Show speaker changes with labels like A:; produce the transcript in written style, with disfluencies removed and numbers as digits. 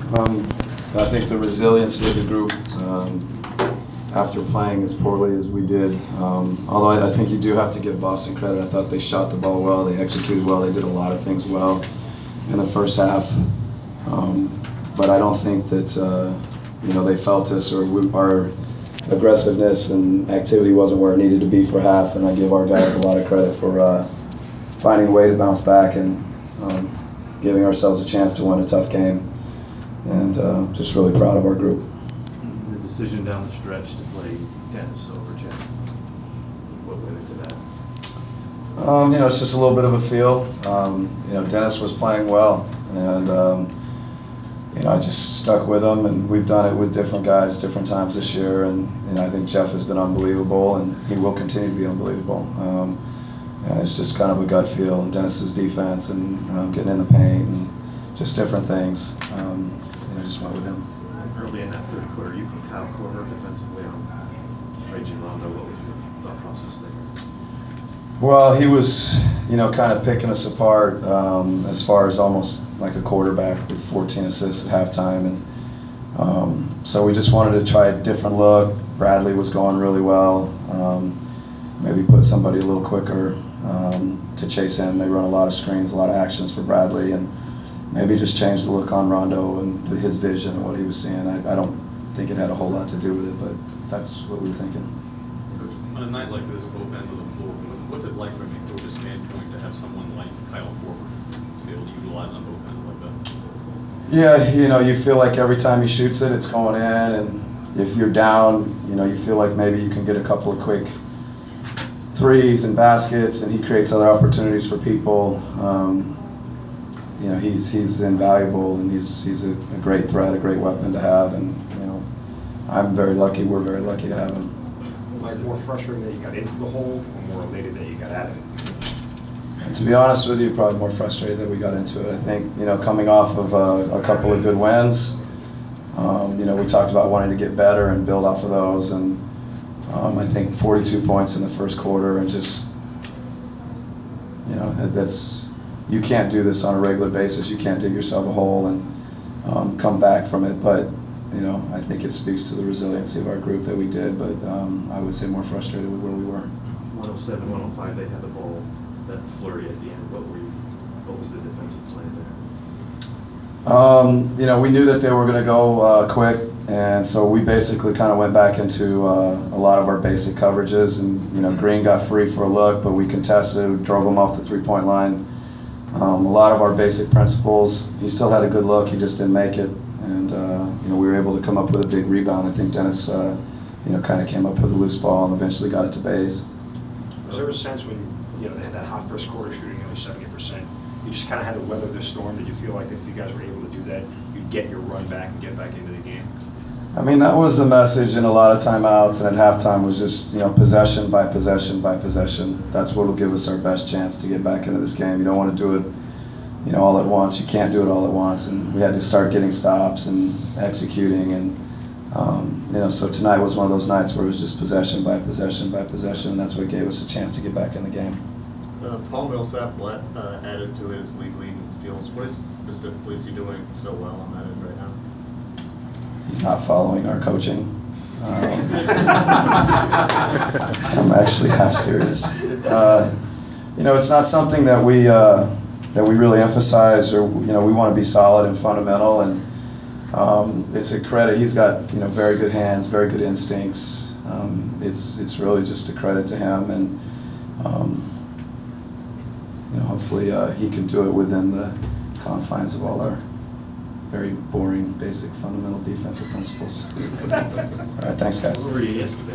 A: Um, I think the resiliency of the group, after playing as poorly as we did, although I think you do have to give Boston credit. I thought they shot the ball well, they executed well, they did a lot of things well in the first half. But I don't think that they felt us, or our aggressiveness and activity wasn't where it needed to be for half. And I give our guys a lot of credit for finding a way to bounce back and giving ourselves a chance to win a tough game. And just really proud of our group.
B: The decision down the stretch to play Dennis over Jeff, what went into that?
A: It's just a little bit of a feel. Dennis was playing well, and I just stuck with him, and we've done it with different guys different times this year, and I think Jeff has been unbelievable, and he will continue to be unbelievable. And it's just kind of a gut feel, and Dennis's defense, and getting in the paint, and just different things. I just went with him.
B: Early in that third quarter, you put Kyle Korver defensively on Reggie Rondo. What was your thought process there?
A: Well, he was, kind of picking us apart as far as almost like a quarterback with 14 assists at halftime, and so we just wanted to try a different look. Bradley was going really well. Maybe put somebody a little quicker to chase him. They run a lot of screens, a lot of actions for Bradley, and maybe just change the look on Rondo and his vision and what he was seeing. I don't think it had a whole lot to do with it, but that's what we were thinking.
C: On a night like this, both ends of the floor, what's it like from a coach's standpoint to have someone like Kyle Korver to be able to utilize on both ends like that?
A: Yeah, you feel like every time he shoots it, it's going in, and if you're down, you feel like maybe you can get a couple of quick threes and baskets, and he creates other opportunities for people. He's invaluable, and he's a great threat, a great weapon to have, and I'm very lucky. We're very lucky to have him.
D: Was it more frustrating that you got into the hole, or more elated that you got out of it?
A: And to be honest with you, probably more frustrated that we got into it. I think coming off of a couple of good wins, we talked about wanting to get better and build off of those, and I think 42 points in the first quarter, and just you can't do this on a regular basis. You can't dig yourself a hole and come back from it. But I think it speaks to the resiliency of our group that we did. But I would say more frustrated with where we were.
B: 107, 105, they had the ball, that flurry at the end. What was the defensive plan there?
A: We knew that they were going to go quick, and so we basically kind of went back into a lot of our basic coverages. And Green got free for a look, but we contested, drove him off the three-point line. A lot of our basic principles. He still had a good look, he just didn't make it, and we were able to come up with a big rebound. I think Dennis, kind of came up with a loose ball and eventually got it to Bays.
D: Was there a sense when they had that hot first quarter, shooting nearly 70%, you just kind of had to weather the storm? Did you feel like that if you guys were able to do that, you'd get your run back and get back into the game?
A: I mean, that was the message in a lot of timeouts, and at halftime was just, possession by possession by possession. That's what will give us our best chance to get back into this game. You don't want to do it, all at once. You can't do it all at once, and we had to start getting stops and executing, and so tonight was one of those nights where it was just possession by possession by possession, and that's what gave us a chance to get back in the game.
E: Paul Millsap added to his league-leading skills. What specifically is he doing so well on that end right now?
A: He's not following our coaching. I'm actually half serious. It's not something that we really emphasize, or we want to be solid and fundamental, and it's a credit. He's got very good hands, very good instincts. It's really just a credit to him, and hopefully he can do it within the confines of all our very boring, basic, fundamental defensive principles. All right, thanks, guys.
B: What were you yesterday?